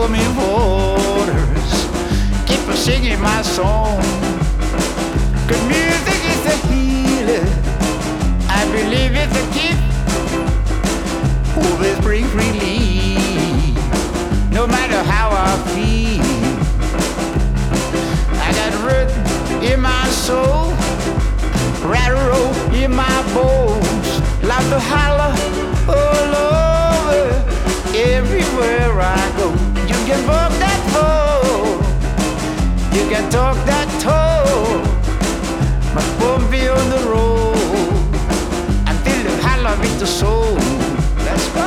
stormy waters. Keep on singing my song. Good music is a healer. I believe it's a gift. Always bring relief. No matter how I feel, I got rhythm in my soul, rattle in my bones, like to holler all over, everywhere I go. You can walk that pole, you can talk that talk, but won't be on the road until you holler with the soul. Let's go.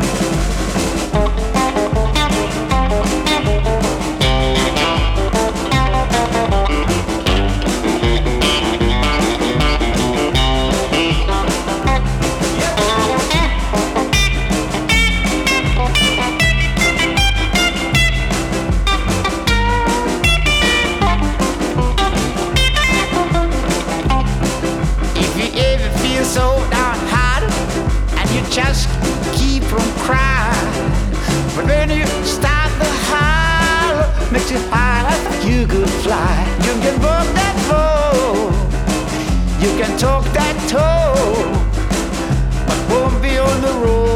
So downhearted and you just keep from crying, but when you start to holler, makes you high like you could fly. You can walk that pole, you can talk that talk, but won't be on the road